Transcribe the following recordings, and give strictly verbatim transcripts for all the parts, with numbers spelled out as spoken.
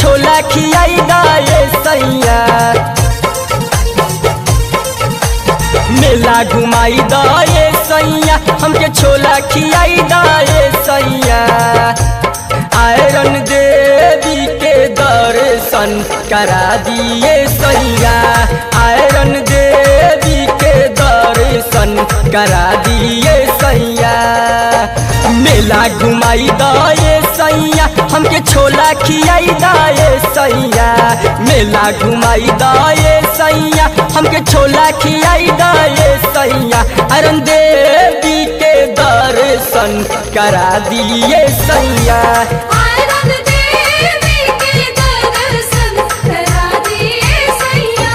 छोला खियाई दाए सैया मेला घुमाई दाए सैया हमके छोला खियाई दाए सैया आयरन देवी के दर्शन करा दिए सैया आयरन देवी के दर्शन करा दिए सैया मेला घुमाई दाए सैया हमके छोला खियाई दाए सैया मेला घुमाई दाए सैया हमके छोला खियाई दाए सैया आयरन देवी के दर्शन करा दिए सैया आयरन देवी के दर्शन करा दिए सैया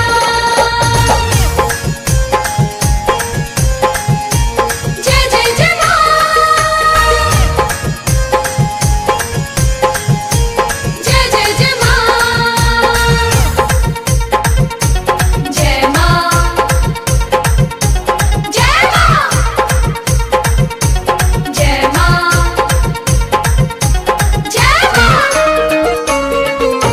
जय जय जय मां जय जय जय मां जय मां जय मां जय मां जय मां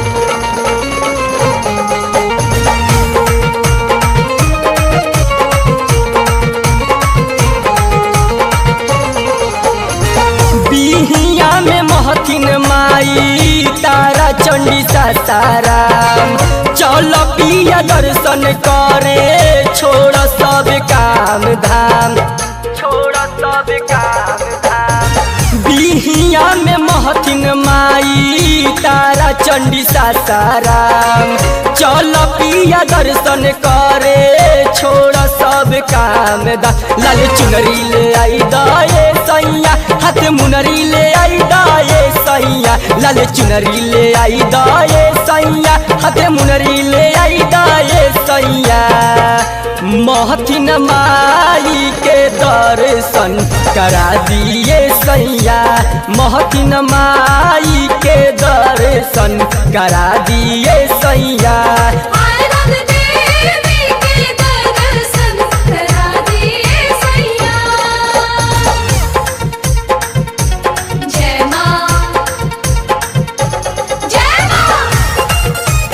बिहिया में महथिन माई तारा चंडी सासाराम चल पिया दर्शन करे छोड़ सब काम धाम छोड़ सब काम धाम बिहिया में महथिन माई तारा चंडी सासाराम चल पिया दर्शन करे छोड़ सब काम धाम लाल चुनरी ले आई दाए सैया हाथ मुनरी ले आई दाए सैया लाल चुनरी ले आई दाए सैया हाथ मुनरी ले आई दाए सैया महथिन माई के दर्शन करा दिए सैया महथिन माई के दर्शन करा दिए सैया आयरन देवी के दर्शन करा दिए सैया जय मां जय मां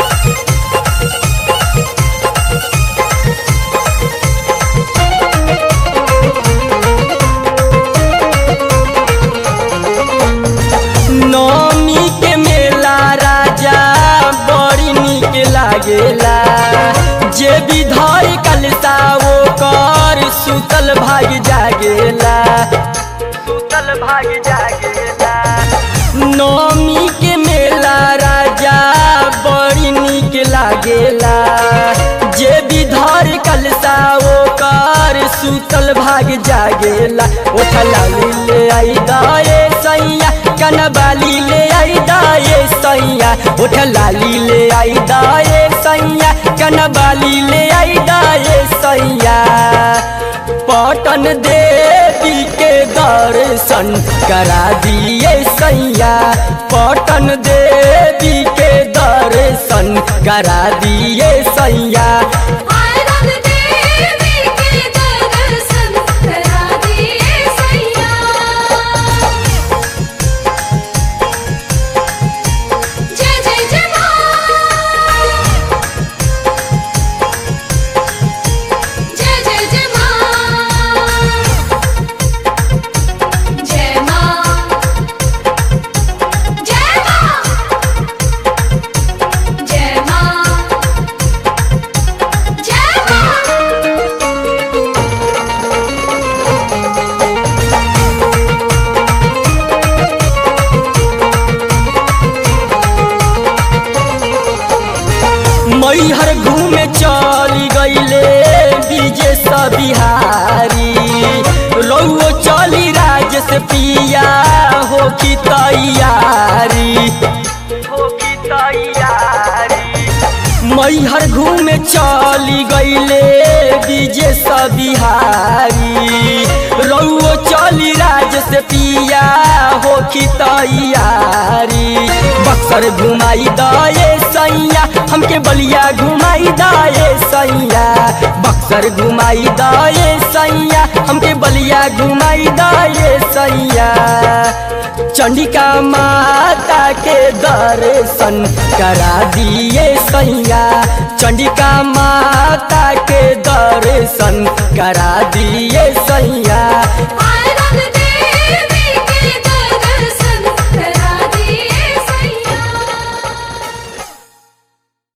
नौमी के मेला राजा बड़ी निक लागेला जे विधर कलसा वो कर सुतल भाग जागेला सुतल भाग जागेला नौमी के मेला राजा बड़ी निक लागेला जे विधर कलसा वो कर सुतल भाग जागेला ओठला ले आई दाए सैया कनबाली ले आई दाए सैया ओठलाली ले आई दाए सैया कनबाली ले आई दाए सैया पटन देवी के दर्शन करा दिए सैया पटन देवी के दर्शन करा दिए सैया आयरन देवी के दर्शन करा दिए सैया जय जय जय मां जय जय जय मां जय मां जय मां जय मां जय मां मैहर घूमे चली गईले बीजे सब बिहारी रउओ चली राजेश पिया हो की तैयारी हो की तैयारी मैहर घूमे चली गईले बीजे सब बिहारी रउओ चली राजेश पिया हो की तैयारी बक्सर घुमाई दाए सैया हमके बलिया घुमाई दाए सैया बक्सर घुमाई दाए सैया हमके बलिया घुमाई दाए सैया चंडिका माता के दर्शन करा दिए सैया, चंडिका माता के दर्शन करा दिए सैया।